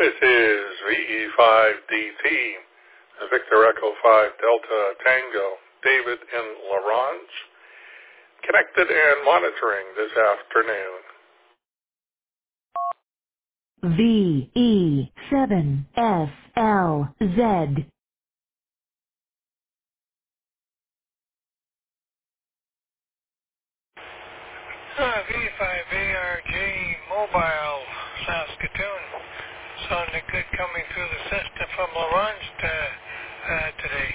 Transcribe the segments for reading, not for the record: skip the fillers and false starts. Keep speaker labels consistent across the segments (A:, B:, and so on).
A: This is VE5DT, Victor Echo 5 Delta Tango, David in Larange, connected and monitoring this afternoon.
B: VE7FLZ.
C: V5ARJ Mobile, Saskatoon. Sounding good coming through the system from Larange today.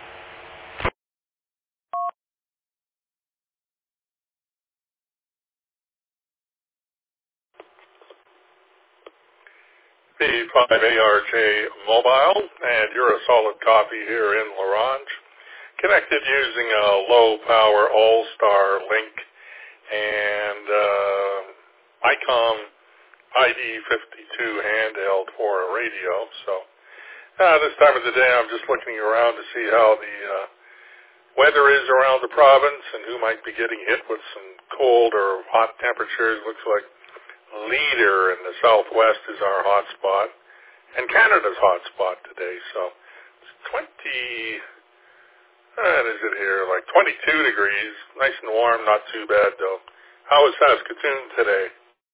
A: V5ARJ Mobile, and you're a solid copy here in Larange, connected using a low-power All-Star link and ICOM ID52 handheld for a radio. So this time of the day I'm just looking around to see how the weather is around the province and who might be getting hit with some cold or hot temperatures. Looks like Leader in the southwest is our hot spot, and Canada's hot spot today. So it's 20, what is it here, like 22 degrees, nice and warm, not too bad though. How is Saskatoon today?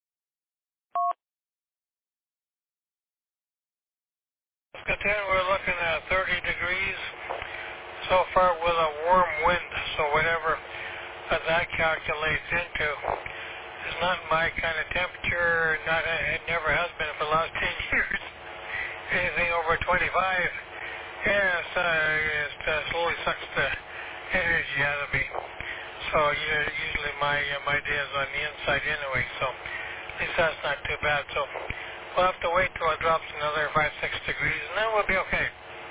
C: Saskatoon, we're looking at 30 degrees so far with a warm wind, so whatever that calculates into is not my kind of temperature. It never has been for the last 10 years. Anything over 25, it slowly sucks the energy out of me. So usually my day is on the inside anyway, so at least that's not too bad. So we'll have to wait till it drops another 5-6 degrees, and then we'll be okay.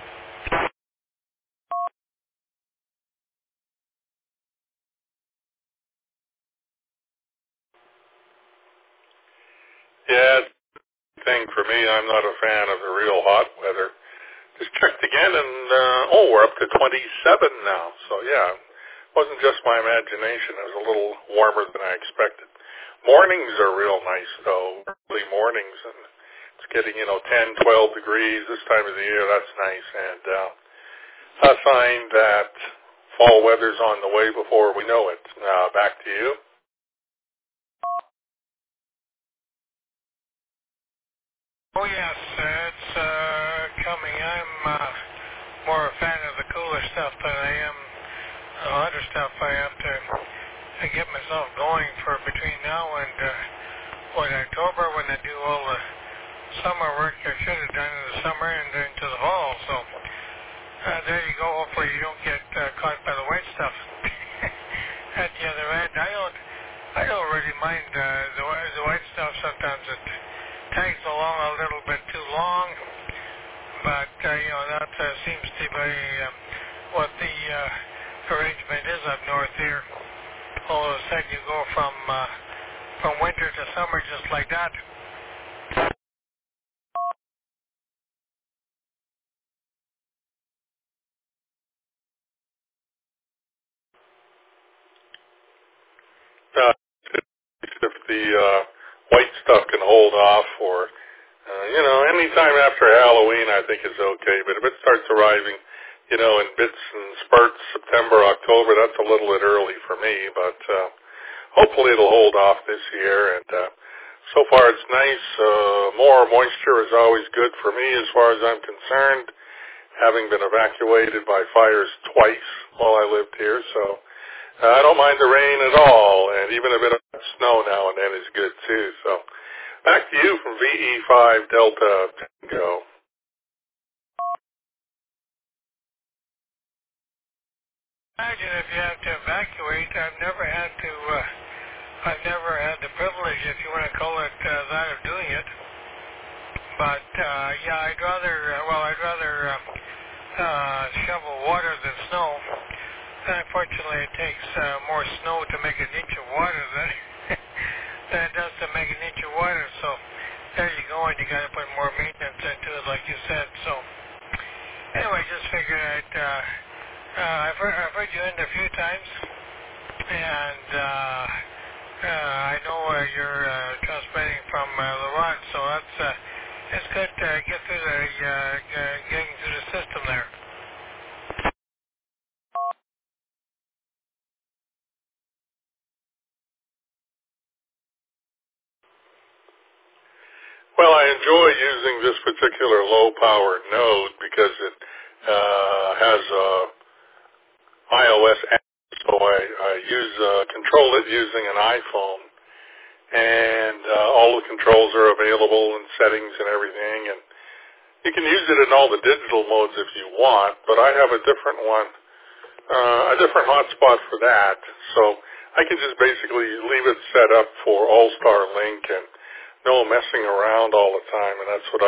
A: Yeah, thing for me, I'm not a fan of the real hot weather. Just checked again, and we're up to 27 now. So yeah, it wasn't just my imagination. It was a little warmer than I expected. Mornings are real nice though, early mornings, and it's getting 10, 12 degrees this time of the year. That's nice, and a sign that fall weather's on the way before we know it. Back to you.
C: Oh yes, it's coming. I'm more a fan of the cooler stuff than I am other stuff. I have to get myself going for between now and October, when I do all the summer work I should have done in the summer and into the fall. So there you go. Hopefully you don't get caught by the white stuff at the other end. I don't really mind the white stuff. Sometimes it tags along a little bit too long, but that seems to be what the arrangement is up north here. All of a sudden you go from winter to summer just like that.
A: If the white stuff can hold off for, anytime after Halloween, I think is okay. But if it starts arriving, in bits and spurts, September, October, that's a little bit early for me. But hopefully it'll hold off this year. And so far it's nice. More moisture is always good for me as far as I'm concerned, having been evacuated by fires twice while I lived here. So I don't mind the rain at all, and even a bit of snow now and then is good too. So back to you from VE5 Delta Tango.
C: Imagine if you have to evacuate. I've never had the privilege, if you want to call it that, of doing it. But I'd rather shovel water than snow. Unfortunately, it takes more snow to make an inch of water than it does to make an inch of water. So there you go, and you got to put more maintenance into it, like you said. So anyway, just figured I've heard you in a few times, and I know you're transmitting from Laurent, so it's good to get through getting through the system there.
A: Well, I enjoy using this particular low-power node because it has iOS app, so I control it using an iPhone, and all the controls are available and settings and everything, and you can use it in all the digital modes if you want, but I have a different one, a different hotspot for that, so I can just basically leave it set up for All-Star Link and no messing around all the time, and that's what